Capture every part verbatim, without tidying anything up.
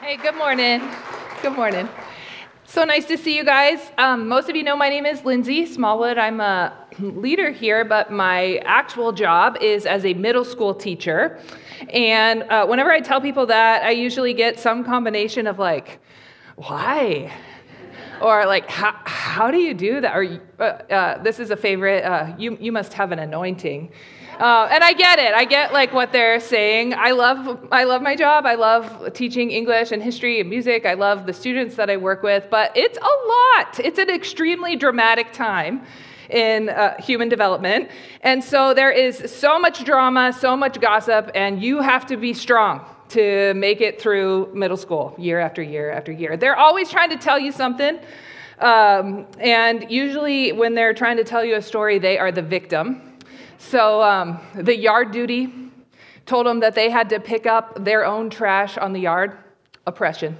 Hey, good morning. Good morning. So nice to see you guys. Um, most of you know my name is Lindsay Smallwood. I'm a leader here, but my actual job is as a middle school teacher. And uh, whenever I tell people that, I usually get some combination of like, why? Or like, how, how do you do that? Or uh, uh, this is a favorite, uh, you, you must have an anointing. Uh, and I get it. I get like what they're saying. I love I love my job. I love teaching English and history and music. I love the students that I work with. But it's a lot. It's an extremely dramatic time in uh, human development. And so there is so much drama, so much gossip, and you have to be strong to make it through middle school year after year after year. They're always trying to tell you something. Um, and usually when they're trying to tell you a story, they are the victim. So um, the yard duty told them that they had to pick up their own trash on the yard. Oppression.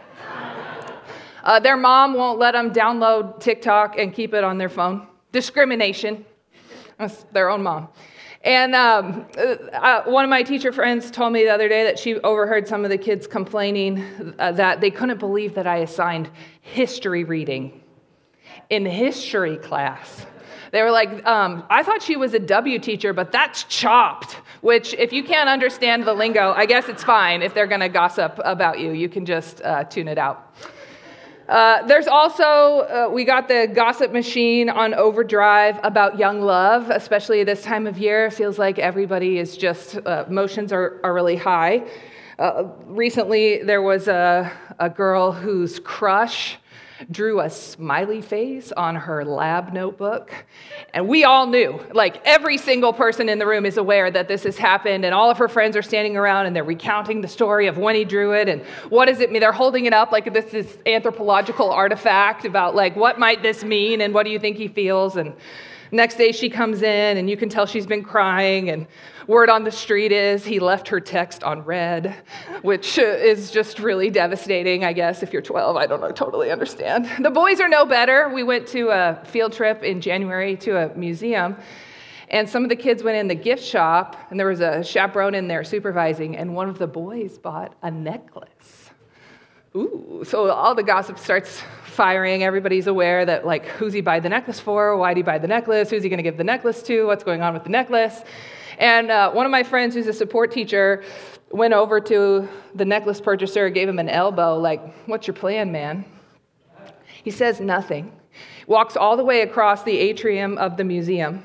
Uh, their mom won't let them download TikTok and keep it on their phone. Discrimination. That's their own mom. And um, uh, one of my teacher friends told me the other day that she overheard some of the kids complaining uh, that they couldn't believe that I assigned history reading in history class. They were like, um, I thought she was a W teacher, but that's chopped, which if you can't understand the lingo, I guess it's fine. If they're going to gossip about you, you can just uh, tune it out. Uh, there's also, uh, we got the gossip machine on overdrive about young love, especially this time of year. It feels like everybody is just, uh, emotions are, are really high. Uh, recently, there was a, a girl whose crush drew a smiley face on her lab notebook. And we all knew, like every single person in the room is aware that this has happened, and all of her friends are standing around and they're recounting the story of when he drew it and what does it mean. They're holding it up like this is anthropological artifact about like what might this mean and what do you think he feels. And next day she comes in and you can tell she's been crying, and word on the street is he left her text on read, which is just really devastating, I guess. If you're twelve, I don't know, totally understand. The boys are no better. We went to a field trip in January to a museum, and some of the kids went in the gift shop, and there was a chaperone in there supervising, and one of the boys bought a necklace. Ooh, so all the gossip starts firing. Everybody's aware that, like, who's he buy the necklace for? Why did he buy the necklace? Who's he going to give the necklace to? What's going on with the necklace? And uh, one of my friends who's a support teacher went over to the necklace purchaser, gave him an elbow, like, what's your plan, man? He says nothing, walks all the way across the atrium of the museum,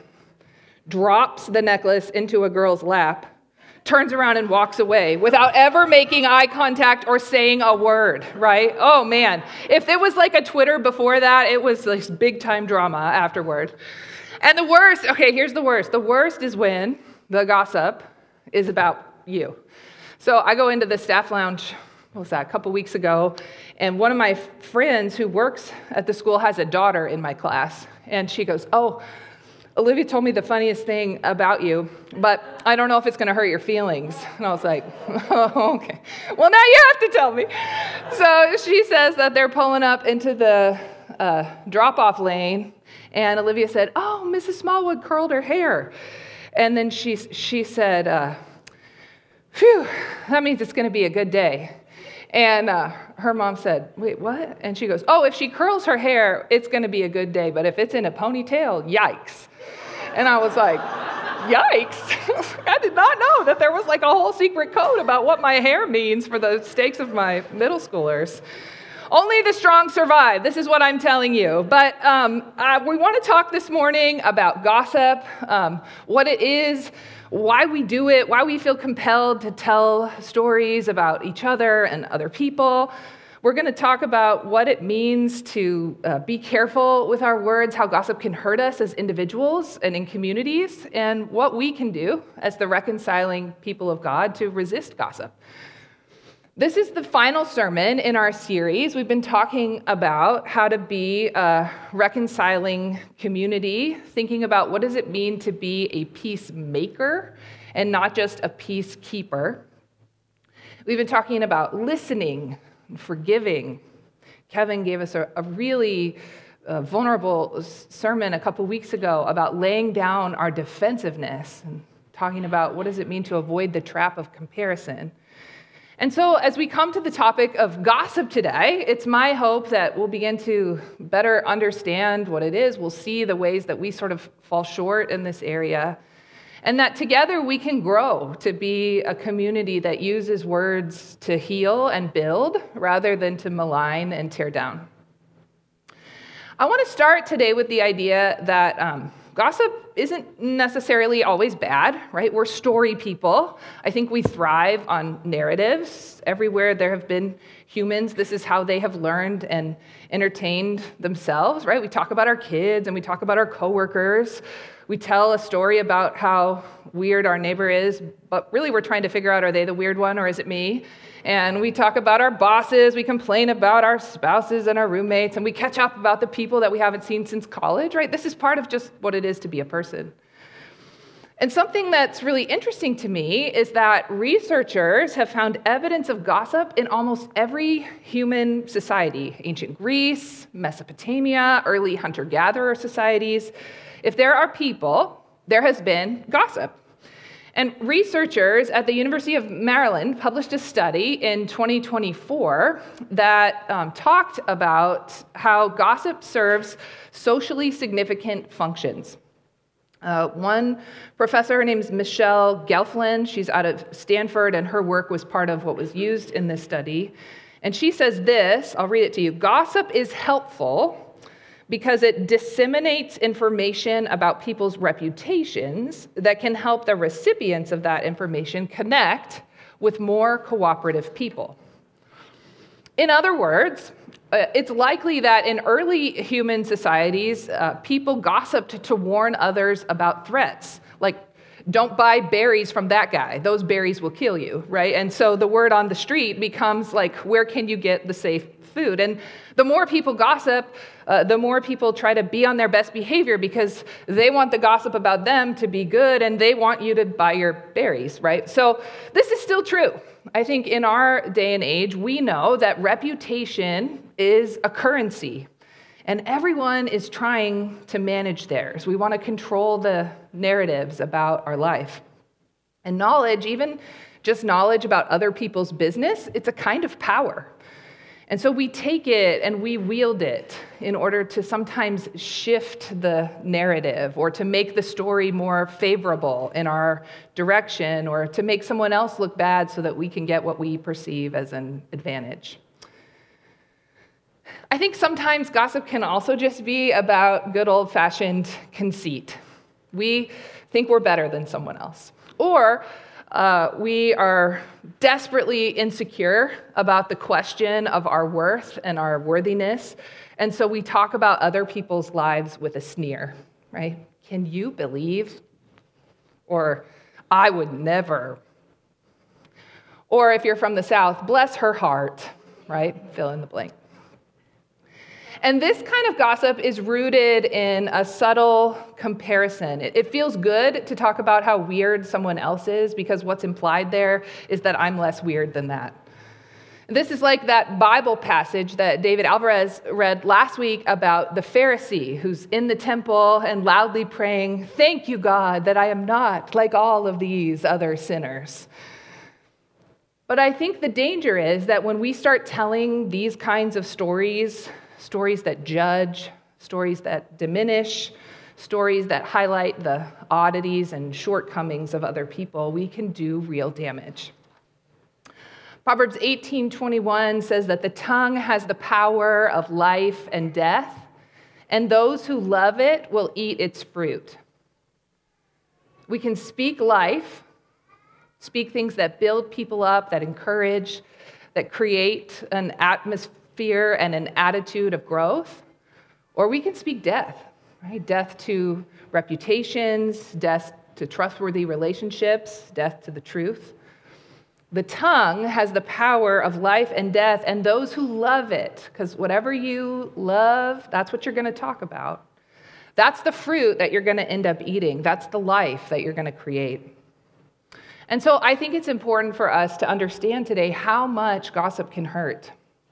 drops the necklace into a girl's lap, turns around and walks away without ever making eye contact or saying a word, right? Oh, man. If it was like a Twitter before that, it was like big time drama afterward. And the worst, okay, here's the worst. The worst is when the gossip is about you. So I go into the staff lounge, what was that, a couple weeks ago, and one of my friends who works at the school has a daughter in my class, and she goes, oh, Olivia told me the funniest thing about you, but I don't know if it's going to hurt your feelings. And I was like, oh, okay. Well, now you have to tell me. So she says that they're pulling up into the uh, drop-off lane, and Olivia said, oh, Missus Smallwood curled her hair. And then she, she said, uh, phew, that means it's going to be a good day. And uh, her mom said, wait, what? And she goes, oh, if she curls her hair, it's going to be a good day. But if it's in a ponytail, yikes. And I was like, yikes. I did not know that there was like a whole secret code about what my hair means for the stakes of my middle schoolers. Only the strong survive. This is what I'm telling you. But um, uh, we want to talk this morning about gossip, um, what it is, why we do it, why we feel compelled to tell stories about each other and other people. We're going to talk about what it means to uh, be careful with our words, how gossip can hurt us as individuals and in communities, and what we can do as the reconciling people of God to resist gossip. This is the final sermon in our series. We've been talking about how to be a reconciling community, thinking about what does it mean to be a peacemaker and not just a peacekeeper. We've been talking about listening, forgiving. Kevin gave us a, a really uh, vulnerable sermon a couple weeks ago about laying down our defensiveness and talking about what does it mean to avoid the trap of comparison. And so as we come to the topic of gossip today, it's my hope that we'll begin to better understand what it is. We'll see the ways that we sort of fall short in this area, and that together we can grow to be a community that uses words to heal and build rather than to malign and tear down. I want to start today with the idea that um, gossip isn't necessarily always bad, right? We're story people. I think we thrive on narratives. Everywhere there have been humans, this is how they have learned and entertained themselves, right? We talk about our kids and we talk about our coworkers. We tell a story about how weird our neighbor is, but really we're trying to figure out, are they the weird one or is it me? And we talk about our bosses, we complain about our spouses and our roommates, and we catch up about the people that we haven't seen since college, right? This is part of just what it is to be a person. And something that's really interesting to me is that researchers have found evidence of gossip in almost every human society: ancient Greece, Mesopotamia, early hunter-gatherer societies. If there are people, there has been gossip. And researchers at the University of Maryland published a study in twenty twenty-four that um, talked about how gossip serves socially significant functions. Uh, one professor, her name is Michelle Gelfand, she's out of Stanford, and her work was part of what was used in this study. And she says this, I'll read it to you: "Gossip is helpful because it disseminates information about people's reputations that can help the recipients of that information connect with more cooperative people." In other words, uh, it's likely that in early human societies, uh, people gossiped to warn others about threats, like, don't buy berries from that guy, those berries will kill you, right? And so the word on the street becomes like, where can you get the safe food? And the more people gossip, uh, the more people try to be on their best behavior because they want the gossip about them to be good and they want you to buy your berries, right? So this is still true. I think in our day and age, we know that reputation is a currency. And everyone is trying to manage theirs. We want to control the narratives about our life. And knowledge, even just knowledge about other people's business, it's a kind of power. And so we take it and we wield it in order to sometimes shift the narrative or to make the story more favorable in our direction or to make someone else look bad so that we can get what we perceive as an advantage. I think sometimes gossip can also just be about good old-fashioned conceit. We think we're better than someone else. Or uh, we are desperately insecure about the question of our worth and our worthiness, and so we talk about other people's lives with a sneer, right? Can you believe? Or, I would never. Or if you're from the South, bless her heart, right? Fill in the blank. And this kind of gossip is rooted in a subtle comparison. It, it feels good to talk about how weird someone else is because what's implied there is that I'm less weird than that. This is like that Bible passage that David Alvarez read last week about the Pharisee who's in the temple and loudly praying, "Thank you, God, that I am not like all of these other sinners." But I think the danger is that when we start telling these kinds of stories, stories that judge, stories that diminish, stories that highlight the oddities and shortcomings of other people, we can do real damage. Proverbs eighteen twenty-one says that the tongue has the power of life and death, and those who love it will eat its fruit. We can speak life, speak things that build people up, that encourage, that create an atmosphere and an attitude of growth, or we can speak death, right? Death to reputations, death to trustworthy relationships, death to the truth. The tongue has the power of life and death, and those who love it, because whatever you love, that's what you're going to talk about. That's the fruit that you're going to end up eating. That's the life that you're going to create. And so I think it's important for us to understand today how much gossip can hurt.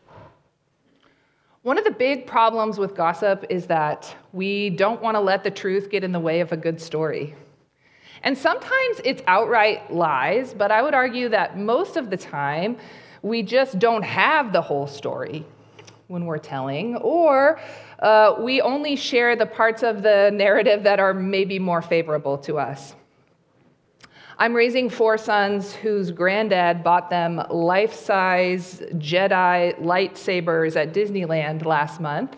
One of the big problems with gossip is that we don't want to let the truth get in the way of a good story. And sometimes it's outright lies, but I would argue that most of the time, we just don't have the whole story when we're telling, or uh, we only share the parts of the narrative that are maybe more favorable to us. I'm raising four sons whose granddad bought them life-size Jedi lightsabers at Disneyland last month.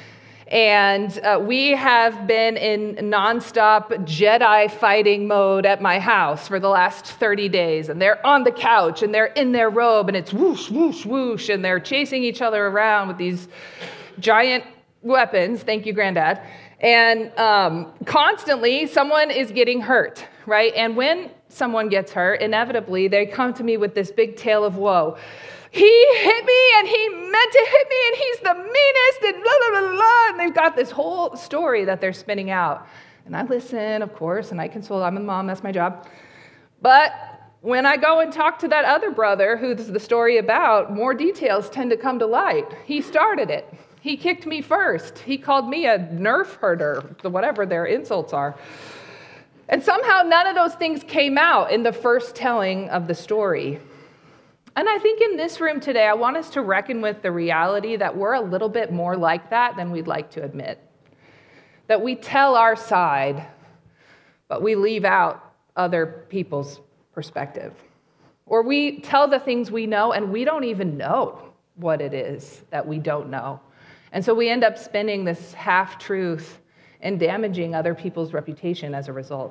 And uh, we have been in nonstop Jedi fighting mode at my house for the last thirty days. And they're on the couch, and they're in their robe, and it's whoosh, whoosh, whoosh, and they're chasing each other around with these giant weapons. Thank you, Granddad. And um, constantly, someone is getting hurt, right? And when someone gets hurt, inevitably, they come to me with this big tale of woe. He hit me, and he meant to hit me, and he's the meanest, and blah, blah, blah, blah. And they've got this whole story that they're spinning out. And I listen, of course, and I console. I'm a mom, that's my job. But when I go and talk to that other brother who's the story about, more details tend to come to light. He started it. He kicked me first. He called me a nerf herder, whatever their insults are. And somehow none of those things came out in the first telling of the story. And I think in this room today, I want us to reckon with the reality that we're a little bit more like that than we'd like to admit. That we tell our side, but we leave out other people's perspective. Or we tell the things we know, and we don't even know what it is that we don't know. And so we end up spinning this half-truth and damaging other people's reputation as a result.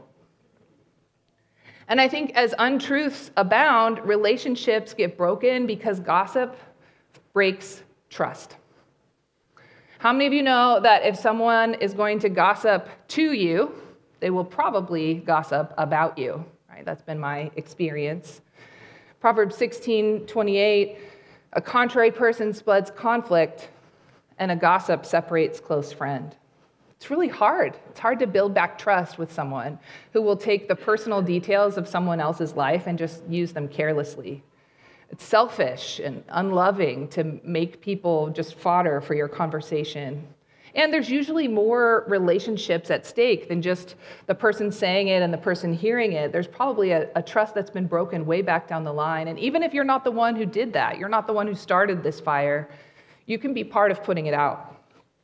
And I think as untruths abound, relationships get broken because gossip breaks trust. How many of you know that if someone is going to gossip to you, they will probably gossip about you? Right? That's been my experience. Proverbs sixteen twenty-eight, a contrary person spreads conflict, and a gossip separates close friend. It's really hard. It's hard to build back trust with someone who will take the personal details of someone else's life and just use them carelessly. It's selfish and unloving to make people just fodder for your conversation. And there's usually more relationships at stake than just the person saying it and the person hearing it. There's probably a, a trust that's been broken way back down the line. And even if you're not the one who did that, you're not the one who started this fire, you can be part of putting it out.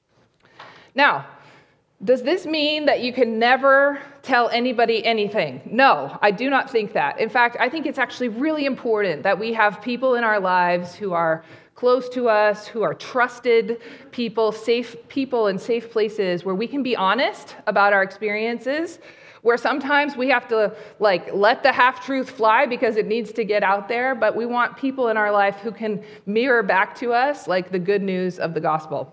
Now, does this mean that you can never tell anybody anything? No, I do not think that. In fact, I think it's actually really important that we have people in our lives who are close to us, who are trusted people, safe people in safe places where we can be honest about our experiences, where sometimes we have to like let the half-truth fly because it needs to get out there, but we want people in our life who can mirror back to us like the good news of the gospel.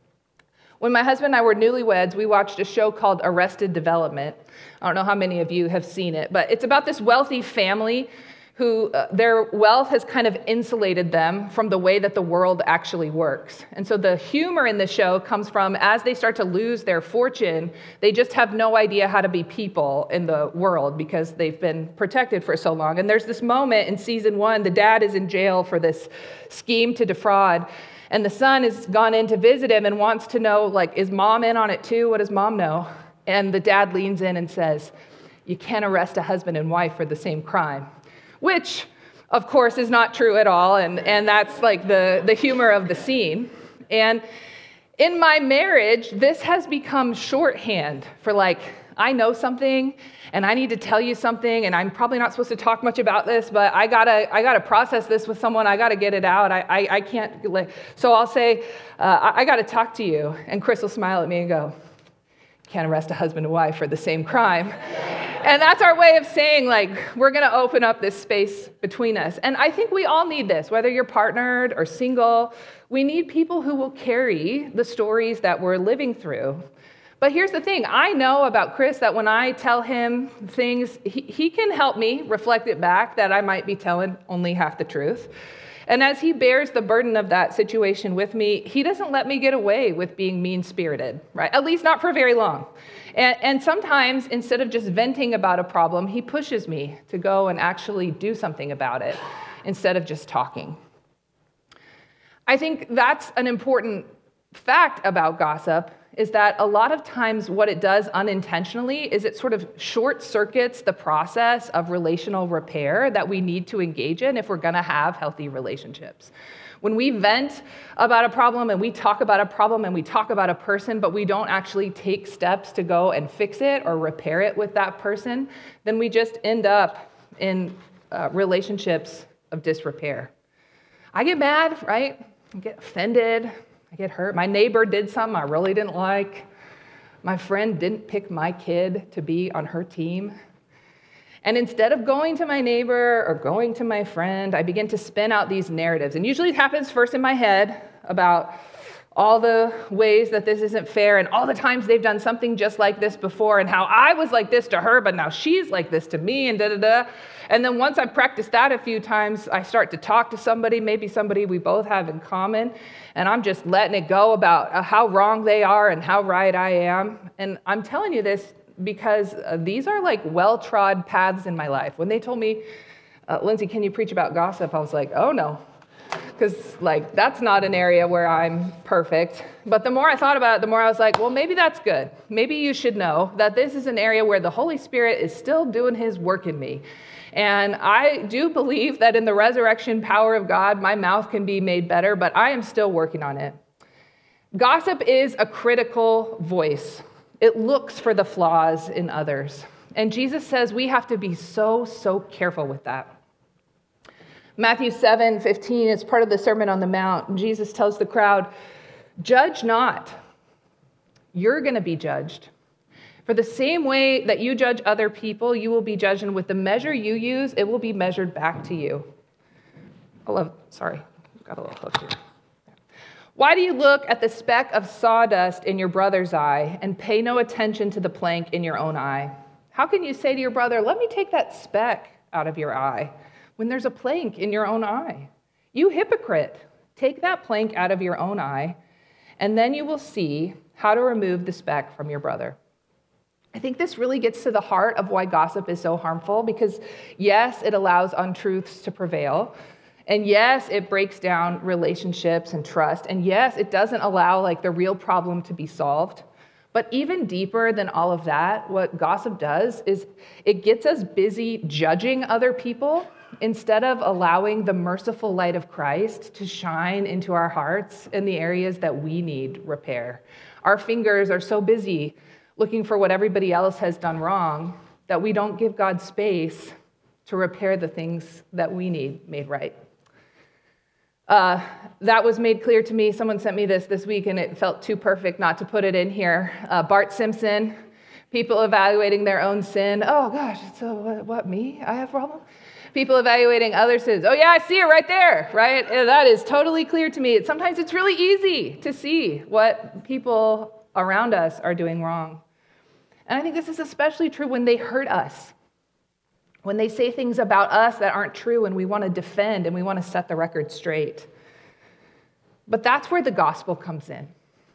When my husband and I were newlyweds, we watched a show called Arrested Development. I don't know how many of you have seen it, but it's about this wealthy family who uh, their wealth has kind of insulated them from the way that the world actually works. And so the humor in the show comes from as they start to lose their fortune, they just have no idea how to be people in the world because they've been protected for so long. And there's this moment in season one, the dad is in jail for this scheme to defraud. And the son has gone in to visit him and wants to know, like, is mom in on it too? What does mom know? And the dad leans in and says, you can't arrest a husband and wife for the same crime. Which, of course, is not true at all. And, and that's like the, the humor of the scene. And in my marriage, this has become shorthand for like, I know something and I need to tell you something, and I'm probably not supposed to talk much about this, but I gotta I gotta process this with someone. I gotta get it out. I I, I can't. Like, so I'll say, uh, I, I gotta talk to you, and Chris will smile at me and go, can't arrest a husband and wife for the same crime. And that's our way of saying, like, we're gonna open up this space between us. And I think we all need this, whether you're partnered or single. We need people who will carry the stories that we're living through. But here's the thing. I know about Chris that when I tell him things, he, he can help me reflect it back that I might be telling only half the truth. And as he bears the burden of that situation with me, he doesn't let me get away with being mean-spirited, right? At least not for very long. And, and sometimes, instead of just venting about a problem, he pushes me to go and actually do something about it instead of just talking. I think that's an important fact about gossip is that a lot of times what it does unintentionally is it sort of short circuits the process of relational repair that we need to engage in if we're going to have healthy relationships. When we vent about a problem and we talk about a problem and we talk about a person, but we don't actually take steps to go and fix it or repair it with that person, then we just end up in uh, relationships of disrepair. I get mad, right? I get offended. I get hurt. My neighbor did something I really didn't like. My friend didn't pick my kid to be on her team. And instead of going to my neighbor or going to my friend, I begin to spin out these narratives. And usually it happens first in my head about all the ways that this isn't fair and all the times they've done something just like this before and how I was like this to her, but now she's like this to me and da-da-da. And then once I practice that a few times, I start to talk to somebody, maybe somebody we both have in common, and I'm just letting it go about how wrong they are and how right I am. And I'm telling you this because uh, these are like well-trod paths in my life. When they told me, uh, Lindsay, can you preach about gossip? I was like, oh no. Because like that's not an area where I'm perfect. But the more I thought about it, the more I was like, well, maybe that's good. Maybe you should know that this is an area where the Holy Spirit is still doing his work in me. And I do believe that in the resurrection power of God, my mouth can be made better, but I am still working on it. Gossip is a critical voice. It looks for the flaws in others. And Jesus says we have to be so, so careful with that. Matthew seven fifteen is part of the Sermon on the Mount. Jesus tells the crowd, judge not. You're going to be judged. For the same way that you judge other people, you will be judged, and with the measure you use, it will be measured back to you. I love, sorry, got a little hook here. Why do you look at the speck of sawdust in your brother's eye and pay no attention to the plank in your own eye? How can you say to your brother, let me take that speck out of your eye, when there's a plank in your own eye? You hypocrite, take that plank out of your own eye, and then you will see how to remove the speck from your brother. I think this really gets to the heart of why gossip is so harmful, because yes, it allows untruths to prevail, and yes, it breaks down relationships and trust, and yes, it doesn't allow like the real problem to be solved. But even deeper than all of that, what gossip does is it gets us busy judging other people instead of allowing the merciful light of Christ to shine into our hearts in the areas that we need repair. Our fingers are so busy looking for what everybody else has done wrong that we don't give God space to repair the things that we need made right. Uh, that was made clear to me. Someone sent me this this week, and it felt too perfect not to put it in here. Uh, Bart Simpson, people evaluating their own sin. Oh, gosh, so what, what, me? I have a problem? People evaluating other sins. Oh, yeah, I see it right there, right? And that is totally clear to me. Sometimes it's really easy to see what people around us are doing wrong. And I think this is especially true when they hurt us, when they say things about us that aren't true and we want to defend and we want to set the record straight. But that's where the gospel comes in,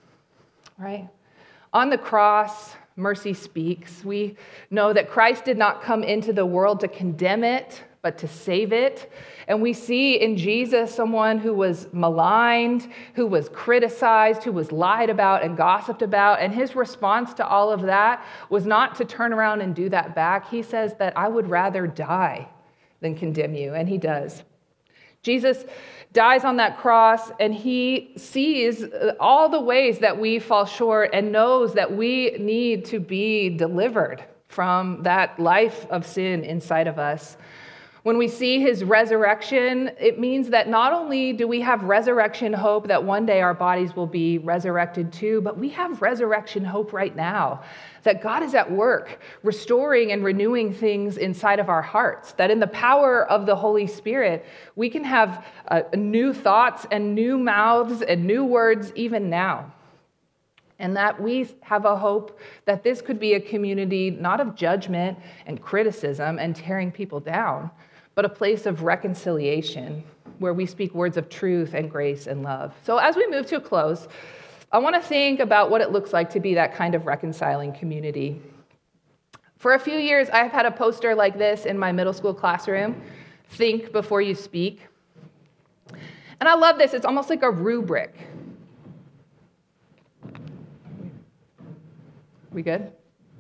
right? On the cross, mercy speaks. We know that Christ did not come into the world to condemn it, but to save it. And we see in Jesus someone who was maligned, who was criticized, who was lied about and gossiped about. And his response to all of that was not to turn around and do that back. He says that I would rather die than condemn you. And he does. Jesus dies on that cross, and he sees all the ways that we fall short and knows that we need to be delivered from that life of sin inside of us. When we see his resurrection, it means that not only do we have resurrection hope that one day our bodies will be resurrected too, but we have resurrection hope right now, that God is at work restoring and renewing things inside of our hearts, that in the power of the Holy Spirit, we can have uh, new thoughts and new mouths and new words even now. And that we have a hope that this could be a community not of judgment and criticism and tearing people down, but a place of reconciliation where we speak words of truth and grace and love. So as we move to a close, I want to think about what it looks like to be that kind of reconciling community. For a few years, I've had a poster like this in my middle school classroom, think before you speak. And I love this. It's almost like a rubric. We good?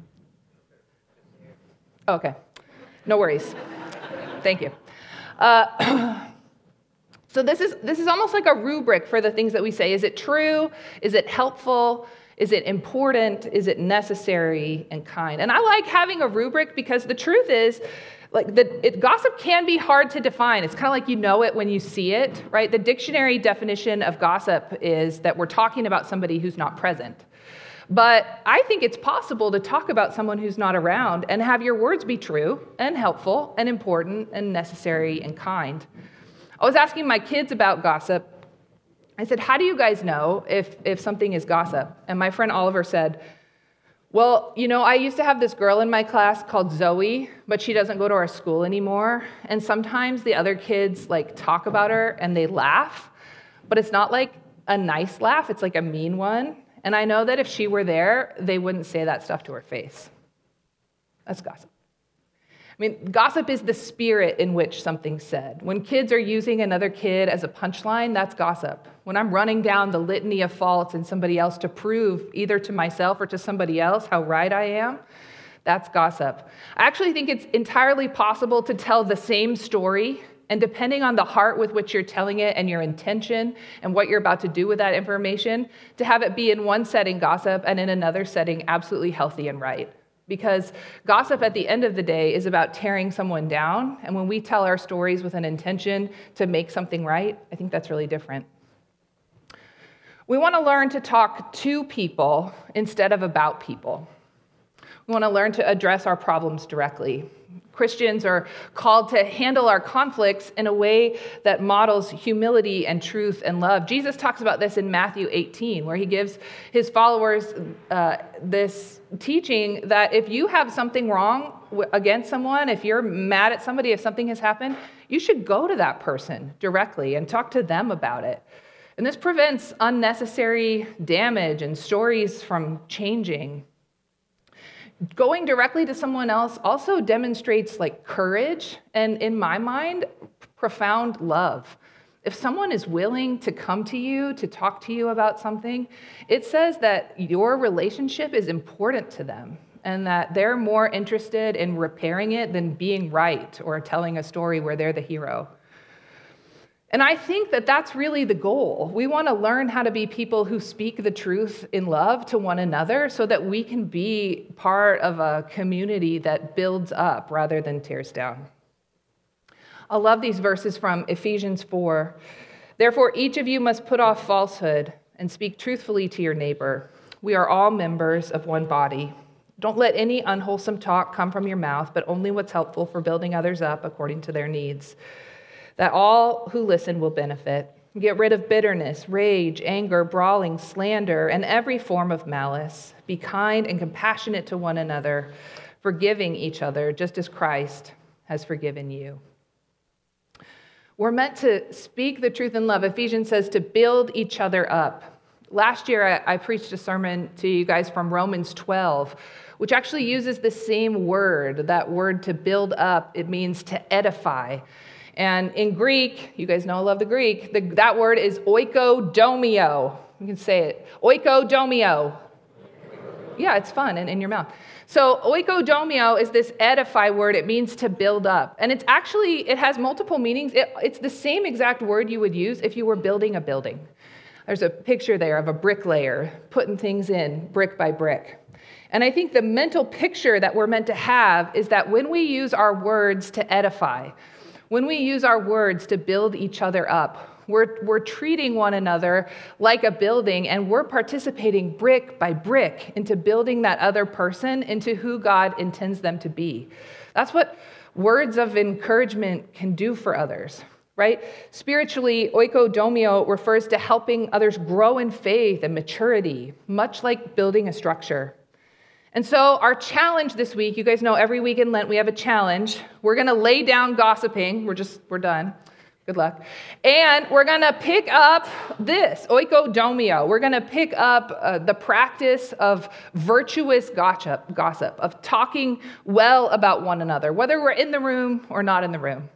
Okay. No worries. Thank you. Uh, so this is this is almost like a rubric for the things that we say. Is it true? Is it helpful? Is it important? Is it necessary and kind? And I like having a rubric because the truth is, like the it, gossip can be hard to define. It's kind of like you know it when you see it, right? The dictionary definition of gossip is that we're talking about somebody who's not present. But I think it's possible to talk about someone who's not around and have your words be true and helpful and important and necessary and kind. I was asking my kids about gossip. I said, how do you guys know if, if something is gossip? And my friend Oliver said, well, you know, I used to have this girl in my class called Zoe, but she doesn't go to our school anymore. And sometimes the other kids like talk about her and they laugh, but it's not like a nice laugh, it's like a mean one. And I know that if she were there, they wouldn't say that stuff to her face. That's gossip. I mean, gossip is the spirit in which something's said. When kids are using another kid as a punchline, that's gossip. When I'm running down the litany of faults in somebody else to prove either to myself or to somebody else how right I am, that's gossip. I actually think it's entirely possible to tell the same story, and depending on the heart with which you're telling it and your intention and what you're about to do with that information, to have it be in one setting gossip and in another setting absolutely healthy and right. Because gossip at the end of the day is about tearing someone down. And when we tell our stories with an intention to make something right, I think that's really different. We want to learn to talk to people instead of about people. We want to learn to address our problems directly. Christians are called to handle our conflicts in a way that models humility and truth and love. Jesus talks about this in Matthew eighteen, where he gives his followers uh, this teaching that if you have something wrong against someone, if you're mad at somebody, if something has happened, you should go to that person directly and talk to them about it. And this prevents unnecessary damage and stories from changing. Going directly to someone else also demonstrates like courage and, in my mind, profound love. If someone is willing to come to you, to talk to you about something, it says that your relationship is important to them and that they're more interested in repairing it than being right or telling a story where they're the hero. And I think that that's really the goal. We want to learn how to be people who speak the truth in love to one another so that we can be part of a community that builds up rather than tears down. I love these verses from Ephesians four. Therefore, each of you must put off falsehood and speak truthfully to your neighbor. We are all members of one body. Don't let any unwholesome talk come from your mouth, but only what's helpful for building others up according to their needs, that all who listen will benefit. Get rid of bitterness, rage, anger, brawling, slander, and every form of malice. Be kind and compassionate to one another, forgiving each other, just as Christ has forgiven you. We're meant to speak the truth in love. Ephesians says to build each other up. Last year, I, I preached a sermon to you guys from Romans twelve, which actually uses the same word. That word to build up, it means to edify. And in Greek, you guys know I love the Greek, the, that word is oikodomio. You can say it. Oikodomio. Yeah, it's fun and in your mouth. So oikodomio is this edify word. It means to build up. And it's actually, it has multiple meanings. It, it's the same exact word you would use if you were building a building. There's a picture there of a bricklayer putting things in brick by brick. And I think the mental picture that we're meant to have is that when we use our words to edify, when we use our words to build each other up, we're, we're treating one another like a building, and we're participating brick by brick into building that other person into who God intends them to be. That's what words of encouragement can do for others, right? Spiritually, oikodomio refers to helping others grow in faith and maturity, much like building a structure. And so our challenge this week, you guys know every week in Lent we have a challenge. We're going to lay down gossiping. We're just, we're done. Good luck. And we're going to pick up this, oikodomio. We're going to pick up uh, the practice of virtuous gossip, gossip, of talking well about one another, whether we're in the room or not in the room.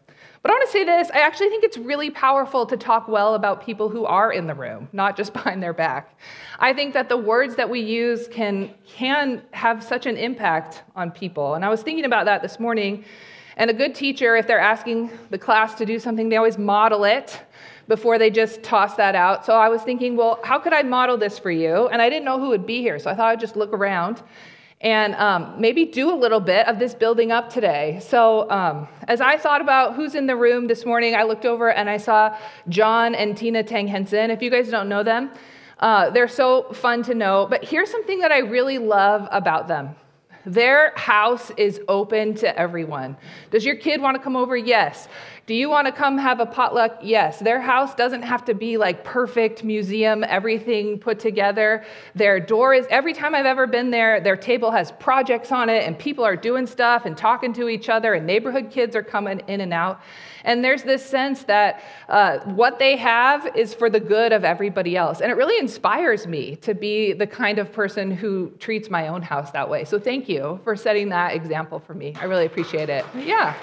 But I want to say this, I actually think it's really powerful to talk well about people who are in the room, not just behind their back. I think that the words that we use can, can have such an impact on people. And I was thinking about that this morning, and a good teacher, if they're asking the class to do something, they always model it before they just toss that out. So I was thinking, well, how could I model this for you? And I didn't know who would be here, so I thought I'd just look around and um, maybe do a little bit of this building up today. So um, as I thought about who's in the room this morning, I looked over and I saw John and Tina Tang Henson. If you guys don't know them, uh, they're so fun to know. But here's something that I really love about them. Their house is open to everyone. Does your kid want to come over? Yes. Do you want to come have a potluck? Yes. Their house doesn't have to be like perfect museum, everything put together. Their door is, every time I've ever been there, their table has projects on it and people are doing stuff and talking to each other and neighborhood kids are coming in and out. And there's this sense that uh, what they have is for the good of everybody else. And it really inspires me to be the kind of person who treats my own house that way. So thank you for setting that example for me. I really appreciate it. Yeah.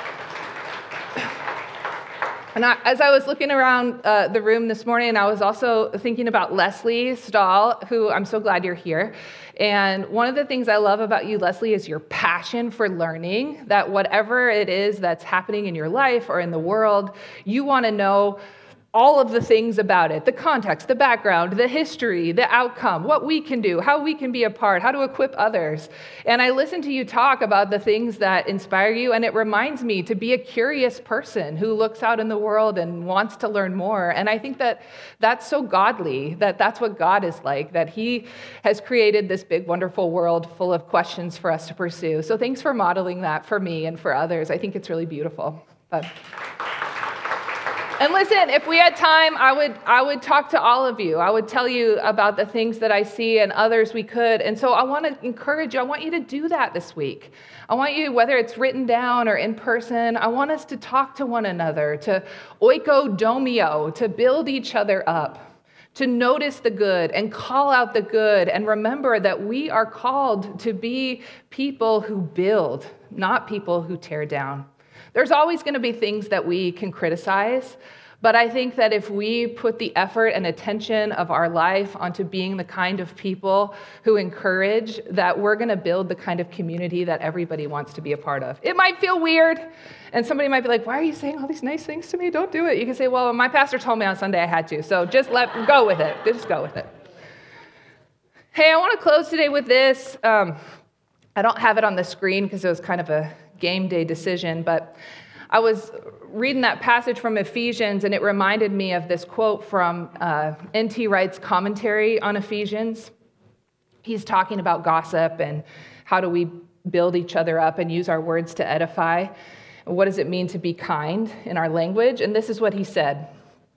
And I, as I was looking around uh, the room this morning, I was also thinking about Leslie Stahl, who I'm so glad you're here. And one of the things I love about you, Leslie, is your passion for learning, that whatever it is that's happening in your life or in the world, you want to know all of the things about it, the context, the background, the history, the outcome, what we can do, how we can be a part, how to equip others. And I listen to you talk about the things that inspire you, and it reminds me to be a curious person who looks out in the world and wants to learn more. And I think that that's so godly, that that's what God is like, that he has created this big, wonderful world full of questions for us to pursue. So thanks for modeling that for me and for others. I think it's really beautiful. But And listen, if we had time, I would I would talk to all of you. I would tell you about the things that I see and others we could. And so I want to encourage you. I want you to do that this week. I want you, whether it's written down or in person, I want us to talk to one another, to oikodomio, to build each other up, to notice the good and call out the good, and remember that we are called to be people who build, not people who tear down. There's always going to be things that we can criticize, but I think that if we put the effort and attention of our life onto being the kind of people who encourage, that we're going to build the kind of community that everybody wants to be a part of. It might feel weird, and somebody might be like, why are you saying all these nice things to me? Don't do it. You can say, well, my pastor told me on Sunday I had to, so just let go with it. Just go with it. Hey, I want to close today with this. Um, I don't have it on the screen because it was kind of a game day decision, but I was reading that passage from Ephesians, and it reminded me of this quote from uh, N T Wright's commentary on Ephesians. He's talking about gossip and how do we build each other up and use our words to edify. What does it mean to be kind in our language? And this is what he said.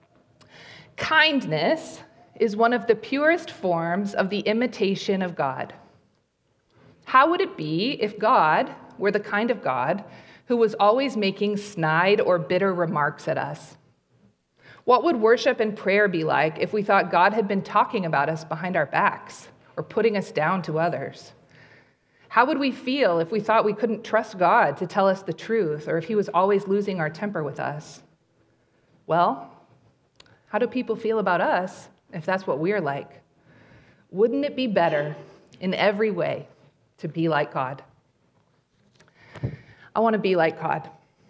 Kindness is one of the purest forms of the imitation of God. How would it be if God were the kind of God who was always making snide or bitter remarks at us? What would worship and prayer be like if we thought God had been talking about us behind our backs or putting us down to others? How would we feel if we thought we couldn't trust God to tell us the truth, or if he was always losing our temper with us? Well, how do people feel about us if that's what we're like? Wouldn't it be better in every way to be like God? I want to be like God.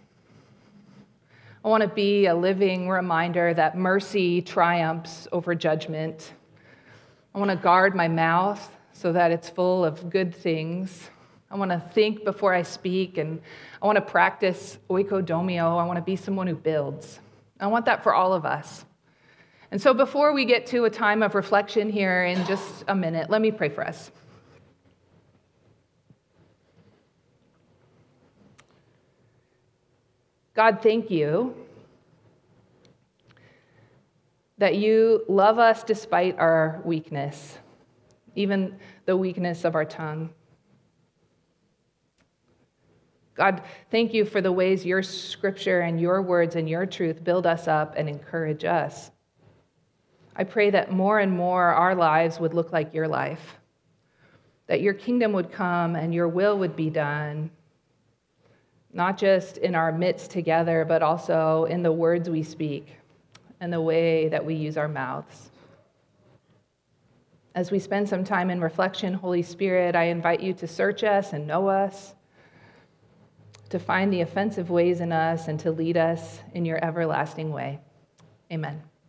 I want to be a living reminder that mercy triumphs over judgment. I want to guard my mouth so that it's full of good things. I want to think before I speak, and I want to practice oikodomio. I want to be someone who builds. I want that for all of us. And so before we get to a time of reflection here in just a minute, let me pray for us. God, thank you that you love us despite our weakness, even the weakness of our tongue. God, thank you for the ways your scripture and your words and your truth build us up and encourage us. I pray that more and more our lives would look like your life, that your kingdom would come and your will would be done, not just in our midst together, but also in the words we speak and the way that we use our mouths. As we spend some time in reflection, Holy Spirit, I invite you to search us and know us, to find the offensive ways in us, and to lead us in your everlasting way. Amen.